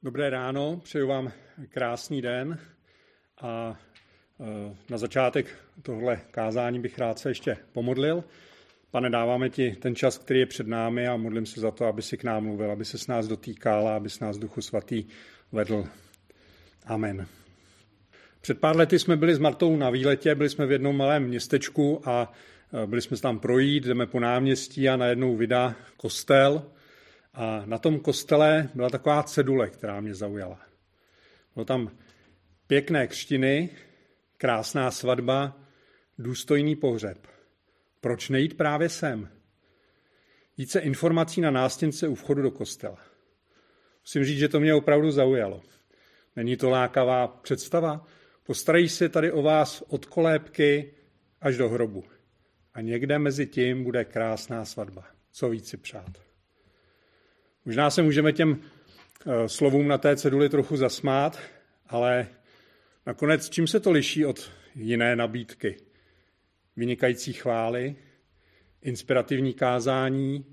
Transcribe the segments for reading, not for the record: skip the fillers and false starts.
Dobré ráno, přeju vám krásný den a na začátek tohle kázání bych rád se ještě pomodlil. Pane, dáváme ti ten čas, který je před námi a modlím se za to, aby si k nám mluvil, aby se s nás dotýkal a aby s nás Duchu Svatý vedl. Amen. Před pár lety jsme byli s Martou na výletě, byli jsme v jednom malém městečku a byli jsme tam projít, jdeme po náměstí a najednou vydá kostel. A na tom kostele byla taková cedule, která mě zaujala. Bylo tam pěkné křtiny, krásná svatba, důstojný pohřeb. Proč nejít právě sem? Více informací na nástěnce u vchodu do kostela. Musím říct, že to mě opravdu zaujalo. Není to lákavá představa? Postarají se tady o vás od kolébky až do hrobu. A někde mezi tím bude krásná svatba. Co víc si přát? Možná se můžeme těm slovům na té ceduli trochu zasmát, ale nakonec čím se to liší od jiné nabídky? Vynikající chvály, inspirativní kázání,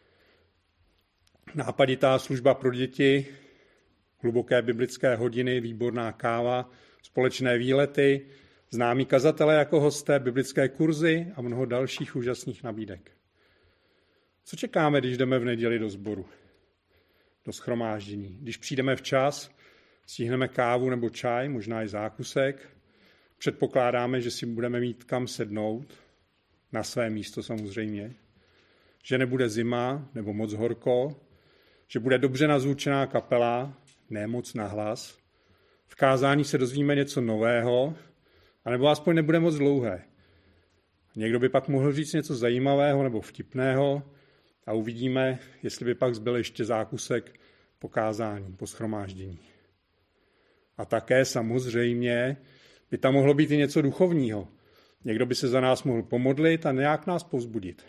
nápaditá služba pro děti, hluboké biblické hodiny, výborná káva, společné výlety, známí kazatelé jako hosté, biblické kurzy a mnoho dalších úžasných nabídek. Co čekáme, když jdeme v neděli do sboru, do shromáždění? Když přijdeme včas, stihneme kávu nebo čaj, možná i zákusek, předpokládáme, že si budeme mít kam sednout, na své místo samozřejmě, že nebude zima nebo moc horko, že bude dobře nazvučená kapela, ne moc nahlas, v kázání se dozvíme něco nového, anebo aspoň nebude moc dlouhé. Někdo by pak mohl říct něco zajímavého nebo vtipného a uvidíme, jestli by pak zbyl ještě zákusek po kázání, po shromáždění. A také samozřejmě by tam mohlo být i něco duchovního. Někdo by se za nás mohl pomodlit a nějak nás povzbudit.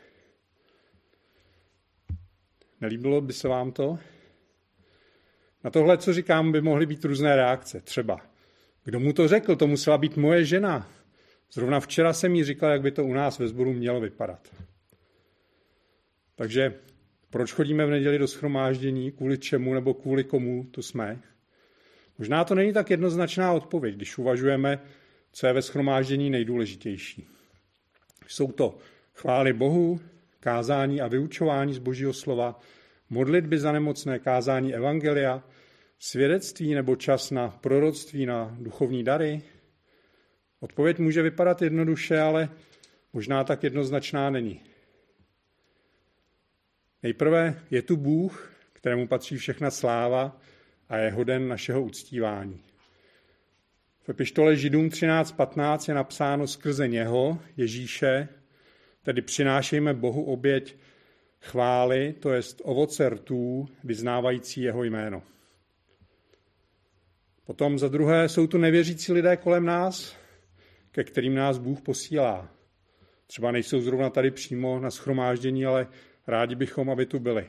Nelíbilo by se vám to? Na tohle, co říkám, by mohly být různé reakce. Třeba, kdo mu to řekl, to musela být moje žena. Zrovna včera jsem jí říkal, jak by to u nás ve sboru mělo vypadat. Takže proč chodíme v neděli do shromáždění, kvůli čemu nebo kvůli komu tu jsme? Možná to není tak jednoznačná odpověď, když uvažujeme, co je ve shromáždění nejdůležitější. Jsou to chvály Bohu, kázání a vyučování z Božího slova, modlitby za nemocné, kázání evangelia, svědectví nebo čas na proroctví, na duchovní dary? Odpověď může vypadat jednoduše, ale možná tak jednoznačná není. Nejprve je tu Bůh, kterému patří všechna sláva a je hoden našeho uctívání. V epištole Židům 13.15 je napsáno skrze něho, Ježíše, tedy přinášejme Bohu oběť chvály, to jest ovoce rtů, vyznávající jeho jméno. Potom za druhé jsou tu nevěřící lidé kolem nás, ke kterým nás Bůh posílá. Třeba nejsou zrovna tady přímo na shromáždění, ale rádi bychom, aby tu byli.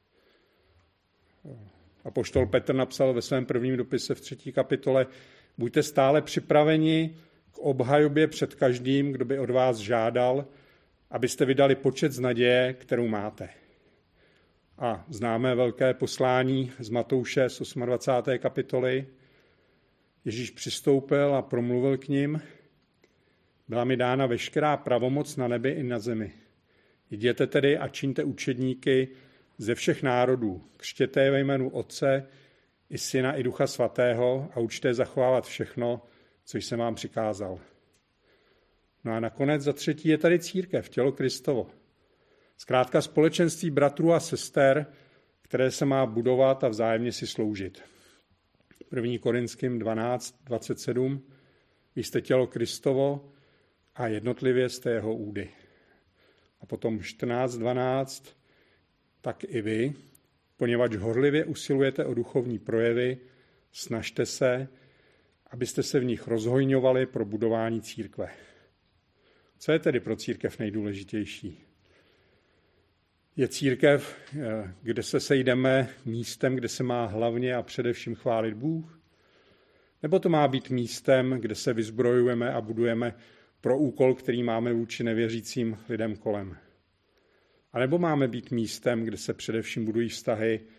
Apoštol Petr napsal ve svém prvním dopise v 3. kapitole: buďte stále připraveni k obhajobě před každým, kdo by od vás žádal, abyste vydali počet z naděje, kterou máte. A známe velké poslání z Matouše z 28. kapitoly. Ježíš přistoupil a promluvil k nim: byla mi dána veškerá pravomoc na nebi i na zemi. Jděte tedy a čiňte učedníky ze všech národů, křtěte je ve jménu Otce i Syna i Ducha Svatého a učte je zachovávat všechno, co jsem vám přikázal. No a nakonec za třetí je tady církev, tělo Kristovo. Zkrátka společenství bratrů a sester, které se má budovat a vzájemně si sloužit. 1. Korinským 12.27. Vy jste tělo Kristovo a jednotlivě jste jeho údy. A potom 14.12. Tak i vy, poněvadž horlivě usilujete o duchovní projevy, snažte se, abyste se v nich rozhojňovali pro budování církve. Co je tedy pro církev nejdůležitější? Je církev, kde se sejdeme, místem, kde se má hlavně a především chválit Bůh? Nebo to má být místem, kde se vyzbrojujeme a budujeme pro úkol, který máme vůči nevěřícím lidem kolem? A nebo máme být místem, kde se především budují vztahy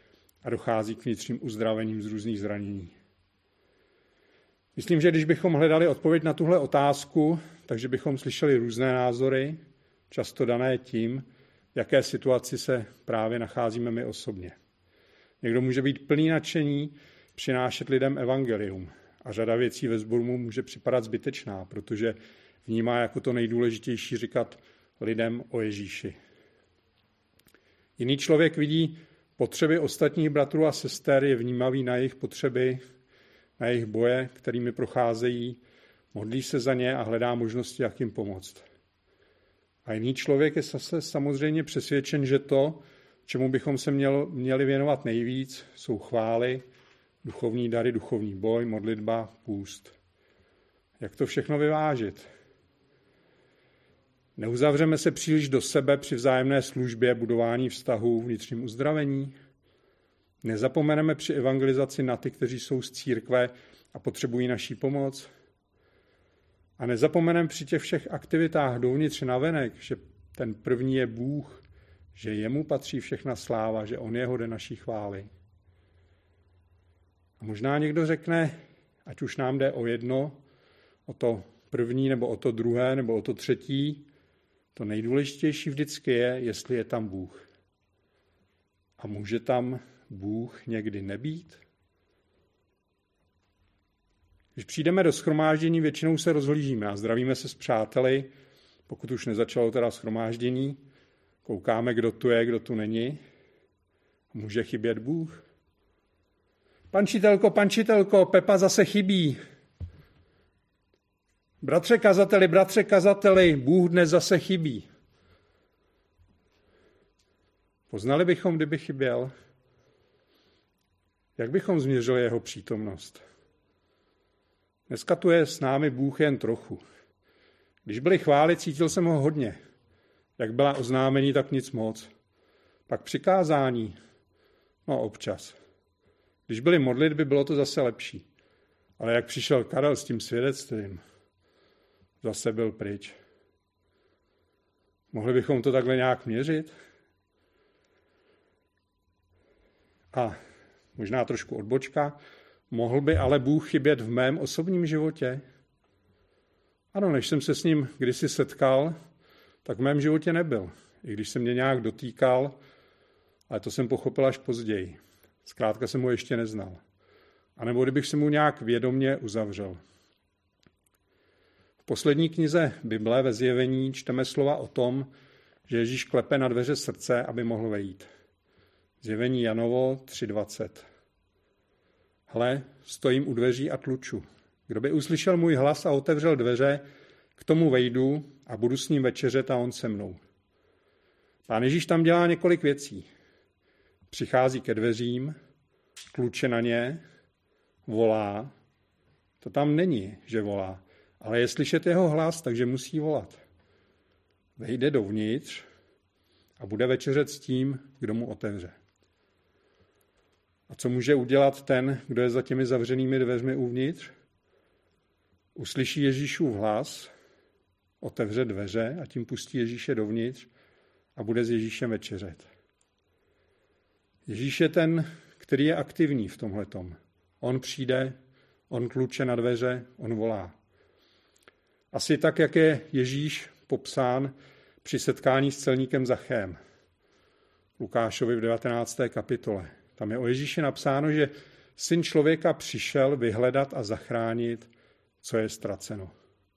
a dochází k vnitřním uzdravením z různých zranění. Myslím, že když bychom hledali odpověď na tuhle otázku, takže bychom slyšeli různé názory, často dané tím, v jaké situaci se právě nacházíme my osobně. Někdo může být plný nadšení, přinášet lidem evangelium a řada věcí ve sboru mu může připadat zbytečná, protože vnímá jako to nejdůležitější říkat lidem o Ježíši. Jiný člověk vidí potřeby ostatních bratrů a sester, je vnímavý na jejich potřeby, na jejich boje, kterými procházejí, modlí se za ně a hledá možnosti, jak jim pomoct. A jiný člověk je zase samozřejmě přesvědčen, že to, čemu bychom se měli věnovat nejvíc, jsou chvály, duchovní dary, duchovní boj, modlitba, půst. Jak to všechno vyvážit? Neuzavřeme se příliš do sebe při vzájemné službě, budování vztahů, vnitřním uzdravení? Nezapomeneme při evangelizaci na ty, kteří jsou z církve a potřebují naší pomoc? A nezapomeneme při těch všech aktivitách dovnitř navenek, že ten první je Bůh, že jemu patří všechna sláva, že on je hoden naší chvály. A možná někdo řekne, ať už nám jde o jedno, o to první, nebo o to druhé, nebo o to třetí, to nejdůležitější vždycky je, jestli je tam Bůh. A může tam Bůh někdy nebýt? Když přijdeme do shromáždění, většinou se rozhlížíme a zdravíme se s přáteli, pokud už nezačalo teda shromáždění, koukáme, kdo tu je, kdo tu není. Může chybět Bůh? Pančitelko, Pepa zase chybí. Bratře kazateli, Bůh dnes zase chybí. Poznali bychom, kdyby chyběl? Jak bychom změřili jeho přítomnost? Dneska tu je s námi Bůh jen trochu. Když byly chvály, cítil jsem ho hodně. Jak byla oznámení, tak nic moc. Pak přikázání, no občas. Když byly modlitby, bylo to zase lepší. Ale jak přišel Karel s tím svědectvím, zase byl pryč. Mohli bychom to takhle nějak měřit? A možná trošku odbočka. Mohl by ale Bůh chybět v mém osobním životě? Ano, než jsem se s ním kdysi setkal, tak v mém životě nebyl. I když se mě nějak dotýkal, ale to jsem pochopil až později. Zkrátka jsem ho ještě neznal. A nebo kdybych se mu nějak vědomně uzavřel. V poslední knize Bible ve Zjevení čteme slova o tom, že Ježíš klepe na dveře srdce, aby mohl vejít. Zjevení Janovo 3:20. Hle, stojím u dveří a tluču. Kdo by uslyšel můj hlas a otevřel dveře, k tomu vejdu a budu s ním večeřet a on se mnou. Pán Ježíš tam dělá několik věcí. Přichází ke dveřím, tluče na ně, volá. To tam není, že volá, ale je slyšet jeho hlas, takže musí volat. Vejde dovnitř a bude večeřet s tím, kdo mu otevře. A co může udělat ten, kdo je za těmi zavřenými dveřmi uvnitř? Uslyší Ježíšův hlas, otevře dveře a tím pustí Ježíše dovnitř a bude s Ježíšem večeřet. Ježíš je ten, který je aktivní v tomhletom. On přijde, on tluče na dveře, on volá. Asi tak, jak je Ježíš popsán při setkání s celníkem Zachem. Lukášovi v 19. kapitole. Tam je o Ježíši napsáno, že Syn člověka přišel vyhledat a zachránit, co je ztraceno.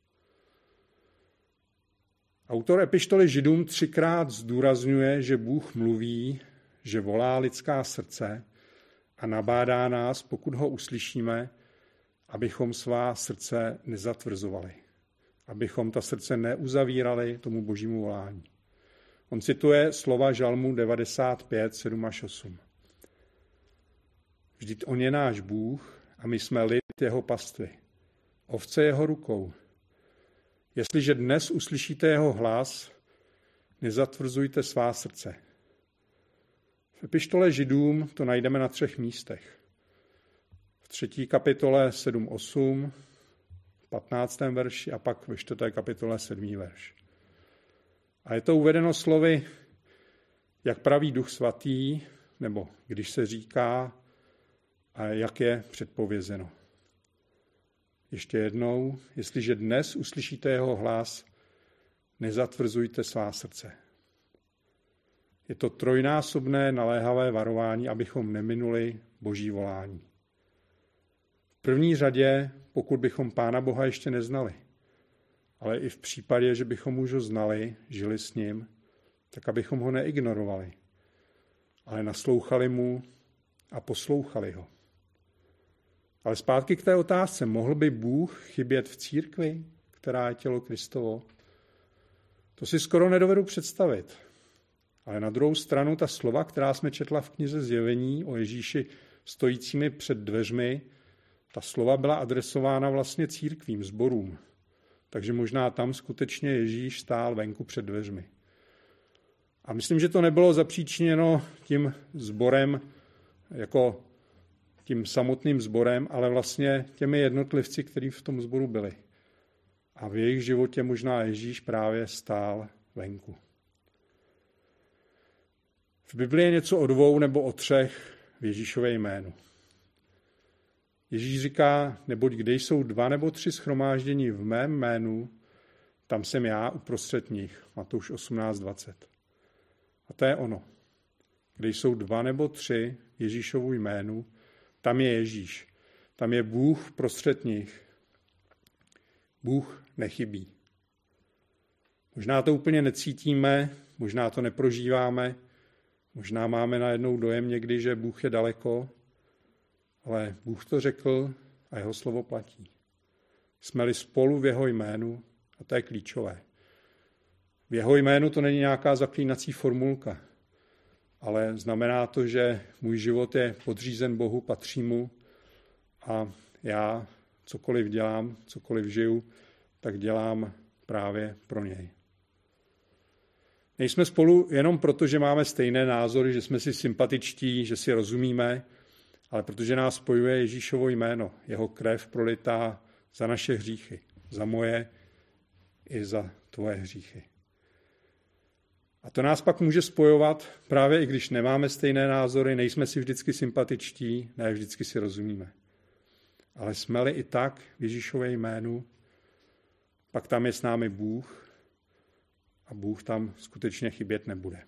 Autor epištoly Židům 3krát zdůrazňuje, že Bůh mluví, že volá lidská srdce a nabádá nás, pokud ho uslyšíme, abychom svá srdce nezatvrzovali, abychom ta srdce neuzavírali tomu božímu volání. On cituje slova Žalmu 95, 7 až 8. Vždyť on je náš Bůh a my jsme lid jeho pastvy, ovce jeho rukou. Jestliže dnes uslyšíte jeho hlas, nezatvrzujte svá srdce. V epištole Židům to najdeme na 3 místech. V 3. kapitole 7:8, v 15. verši a pak ve 4. kapitole 7. verš. A je to uvedeno slovy, jak praví Duch Svatý, nebo když se říká a jak je předpovězeno. Ještě jednou, jestliže dnes uslyšíte jeho hlas, nezatvrzujte svá srdce. Je to trojnásobné naléhavé varování, abychom neminuli Boží volání. V první řadě, pokud bychom Pána Boha ještě neznali, ale i v případě, že bychom už ho znali, žili s ním, tak abychom ho neignorovali, ale naslouchali mu a poslouchali ho. Ale zpátky k té otázce, mohl by Bůh chybět v církvi, která je tělo Kristovo? To si skoro nedovedu představit. Ale na druhou stranu ta slova, která jsme četla v knize Zjevení o Ježíši stojícími před dveřmi, ta slova byla adresována vlastně církvím, sborům. Takže možná tam skutečně Ježíš stál venku před dveřmi. A myslím, že to nebylo zapříčiněno tím sborem, jako tím samotným sborem, ale vlastně těmi jednotlivci, kteří v tom sboru byli. A v jejich životě možná Ježíš právě stál venku. V Biblii je něco o 2 nebo o 3 v Ježíšově jménu. Ježíš říká, neboť kde jsou 2 nebo 3 shromáždění v mém jménu, tam jsem já uprostřed nich. Matouš 18:20. A to je ono. Kde jsou 2 nebo 3 v Ježíšovu jménu, tam je Ježíš. Tam je Bůh prostřed nich. Bůh nechybí. Možná to úplně necítíme, možná to neprožíváme, možná máme najednou dojem někdy, že Bůh je daleko, ale Bůh to řekl a jeho slovo platí. Jsme-li spolu v jeho jménu, a to je klíčové. V jeho jménu to není nějaká zaklínací formulka, ale znamená to, že můj život je podřízen Bohu, patří mu a já cokoliv dělám, cokoliv žiju, tak dělám právě pro něj. Nejsme spolu jenom proto, že máme stejné názory, že jsme si sympatičtí, že si rozumíme, ale protože nás spojuje Ježíšovo jméno, jeho krev prolitá za naše hříchy, za moje i za tvoje hříchy. A to nás pak může spojovat, právě i když nemáme stejné názory, nejsme si vždycky sympatičtí, ne vždycky si rozumíme. Ale jsme-li i tak v Ježíšově jménu, pak tam je s námi Bůh a Bůh tam skutečně chybět nebude.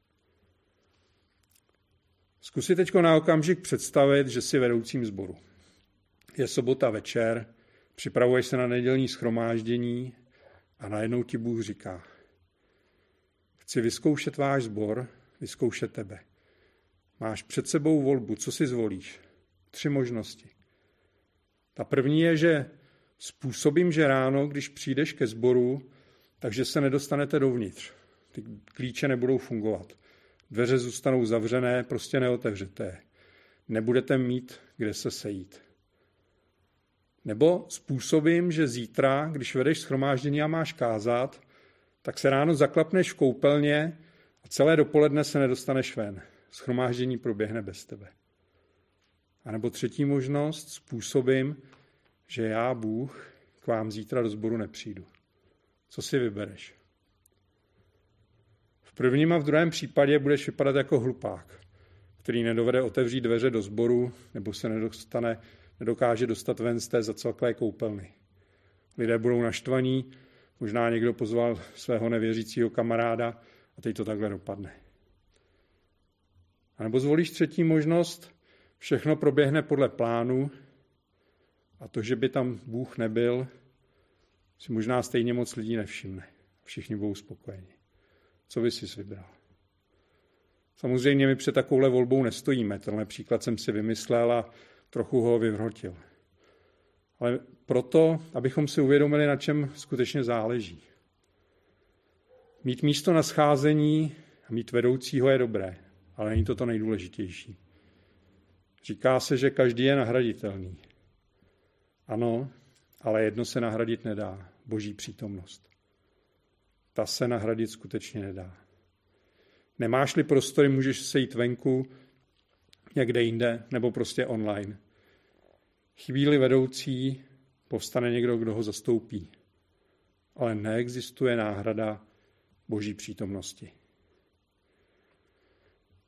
Zkus si teď na okamžik představit, že jsi vedoucím sboru. Je sobota večer, připravuješ se na nedělní shromáždění a najednou ti Bůh říká: chci vyzkoušet váš sbor, vyzkoušet tebe. Máš před sebou volbu, co si zvolíš? 3 možnosti. Ta první je, že způsobím, že ráno, když přijdeš ke sboru, takže se nedostanete dovnitř. Ty klíče nebudou fungovat. Dveře zůstanou zavřené, prostě neotevřete. Nebudete mít kde se sejít. Nebo způsobím, že zítra, když vedeš shromáždění a máš kázat, tak se ráno zaklapneš v koupelně a celé dopoledne se nedostaneš ven. Shromáždění proběhne bez tebe. A nebo 3. možnost, způsobím, že já, Bůh, k vám zítra do sboru nepřijdu. Co si vybereš? V prvním a v druhém případě budeš vypadat jako hlupák, který nedovede otevřít dveře do sboru nebo se nedokáže dostat ven z té zacelklé koupelny. Lidé budou naštvaní, možná někdo pozval svého nevěřícího kamaráda a teď to takhle dopadne. A nebo zvolíš 3. možnost, všechno proběhne podle plánu a to, že by tam Bůh nebyl, si možná stejně moc lidí nevšimne. Všichni budou spokojeni. Co by jsi vybral? Samozřejmě my před takovouhle volbou nestojíme. Tenhle příklad jsem si vymyslel a trochu ho vyvrhotil. Ale proto, abychom si uvědomili, na čem skutečně záleží. Mít místo na scházení a mít vedoucího je dobré, ale není to to nejdůležitější. Říká se, že každý je nahraditelný. Ano, ale jedno se nahradit nedá. Boží přítomnost. Ta se nahradit skutečně nedá. Nemáš-li prostory, můžeš sejít venku, někde jinde, nebo prostě online. Chybí-li vedoucí, povstane někdo, kdo ho zastoupí. Ale neexistuje náhrada Boží přítomnosti.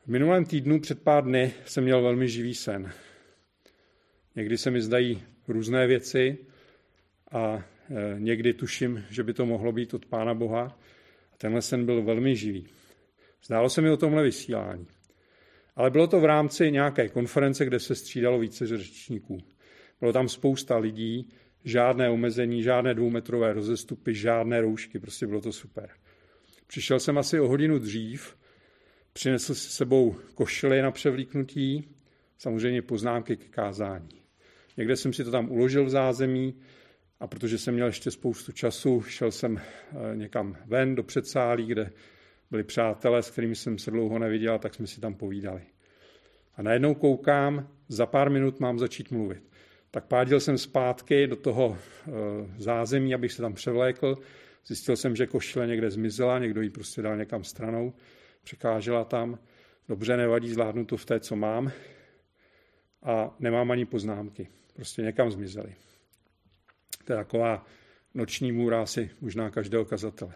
V minulém týdnu před pár dny jsem měl velmi živý sen. Někdy se mi zdají různé věci a někdy tuším, že by to mohlo být od Pána Boha. A tenhle sen byl velmi živý. Zdálo se mi o tomhle vysílání. Ale bylo to v rámci nějaké konference, kde se střídalo více řečníků. Bylo tam spousta lidí, žádné omezení, žádné 2metrové rozestupy, žádné roušky, prostě bylo to super. Přišel jsem asi o hodinu dřív, přinesl si sebou košili na převlíknutí, samozřejmě poznámky k kázání. Někde jsem si to tam uložil v zázemí a protože jsem měl ještě spoustu času, šel jsem někam ven do předsálí, kde byli přátelé, s kterými jsem se dlouho neviděl, tak jsme si tam povídali. A najednou koukám, za pár minut mám začít mluvit. Tak pádil jsem zpátky do toho zázemí, abych se tam převlékl. Zjistil jsem, že košile někde zmizela, někdo ji prostě dal někam stranou, překážela tam. Dobře, nevadí, zvládnu to v té, co mám. A nemám ani poznámky. Prostě někam zmizely. To je taková noční můra asi možná každého kazatele.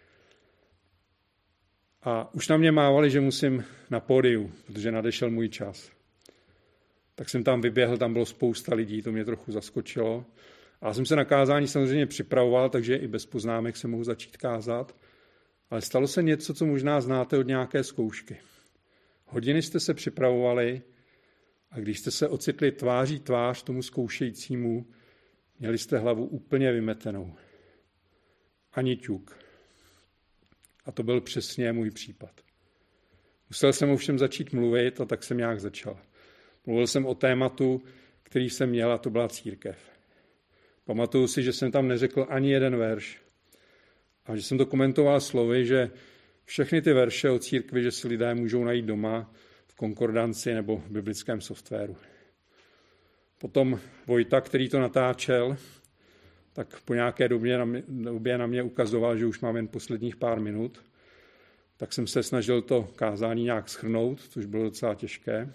A už na mě mávali, že musím na pódiu, protože nadešel můj čas. Tak jsem tam vyběhl, tam bylo spousta lidí, to mě trochu zaskočilo. A já jsem se na kázání samozřejmě připravoval, takže i bez poznámek se mohu začít kázat. Ale stalo se něco, co možná znáte od nějaké zkoušky. Hodiny jste se připravovali a když jste se ocitli tváří tvář tomu zkoušejícímu, měli jste hlavu úplně vymetenou. Ani ťuk. A to byl přesně můj případ. Musel jsem ovšem začít mluvit a tak jsem nějak začal. Mluvil jsem o tématu, který jsem měl, a to byla církev. Pamatuju si, že jsem tam neřekl ani jeden verš. A že jsem to komentoval slovy, že všechny ty verše o církvi, že si lidé můžou najít doma v konkordanci nebo v biblickém softwaru. Potom Vojta, který to natáčel, tak po nějaké době na mě ukazoval, že už mám jen posledních pár minut. Tak jsem se snažil to kázání nějak shrnout, což bylo docela těžké.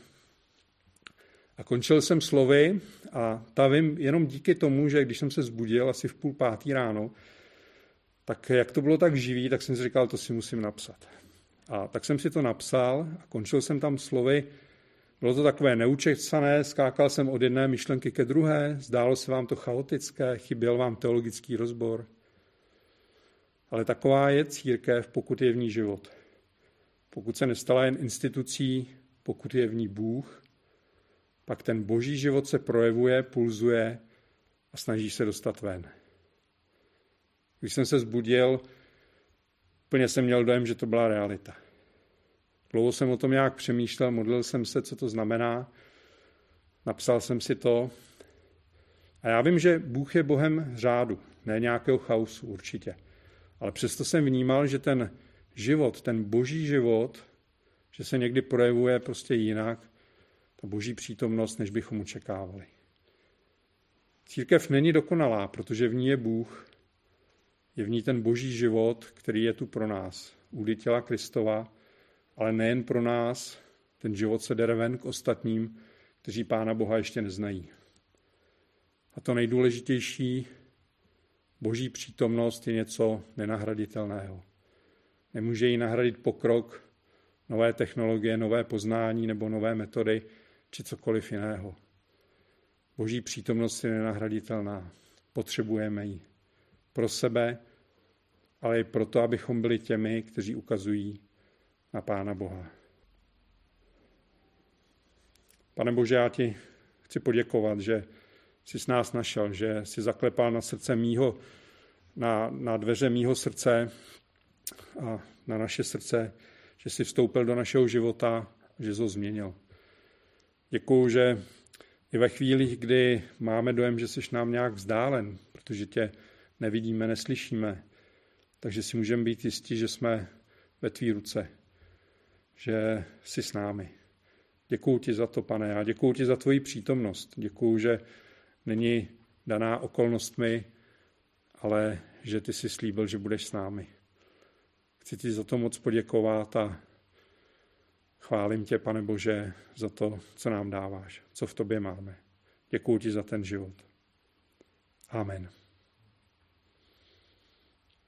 A končil jsem slovy a ta vím jenom díky tomu, že když jsem se zbudil asi v 4:30 ráno, tak jak to bylo tak živý, tak jsem si říkal, to si musím napsat. A tak jsem si to napsal a končil jsem tam slovy. Bylo to takové neučesané, skákal jsem od jedné myšlenky ke druhé, zdálo se vám to chaotické, chyběl vám teologický rozbor. Ale taková je církev, pokud je v ní život. Pokud se nestala jen institucí, pokud je v ní Bůh, pak ten boží život se projevuje, pulzuje a snaží se dostat ven. Když jsem se zbudil, úplně jsem měl dojem, že to byla realita. Dlouho jsem o tom nějak přemýšlel, modlil jsem se, co to znamená, napsal jsem si to. A já vím, že Bůh je Bohem řádu, ne nějakého chaosu určitě. Ale přesto jsem vnímal, že ten život, ten boží život, že se někdy projevuje prostě jinak, ta boží přítomnost, než bychom očekávali. Církev není dokonalá, protože v ní je Bůh, je v ní ten boží život, který je tu pro nás, údy těla Kristova, ale nejen pro nás, ten život se jde ven k ostatním, kteří Pána Boha ještě neznají. A to nejdůležitější, boží přítomnost je něco nenahraditelného. Nemůže ji nahradit pokrok, nové technologie, nové poznání nebo nové metody, či cokoliv jiného. Boží přítomnost je nenahraditelná. Potřebujeme ji pro sebe, ale i proto, abychom byli těmi, kteří ukazují na Pána Boha. Pane Bože, já ti chci poděkovat, že jsi s nás našel, že jsi zaklepal na srdce mýho, na dveře mýho srdce a na naše srdce, že jsi vstoupil do našeho života, že jsi ho změnil. Děkuju, že i ve chvíli, kdy máme dojem, že jsi nám nějak vzdálen, protože tě nevidíme, neslyšíme, takže si můžeme být jistí, že jsme ve tvý ruce, že jsi s námi. Děkuju ti za to, Pane, a děkuju ti za tvoji přítomnost. Děkuju, že není daná okolnostmi, ale že ty jsi slíbil, že budeš s námi. Chci ti za to moc poděkovat a chválím tě, Pane Bože, za to, co nám dáváš, co v tobě máme. Děkuju ti za ten život. Amen.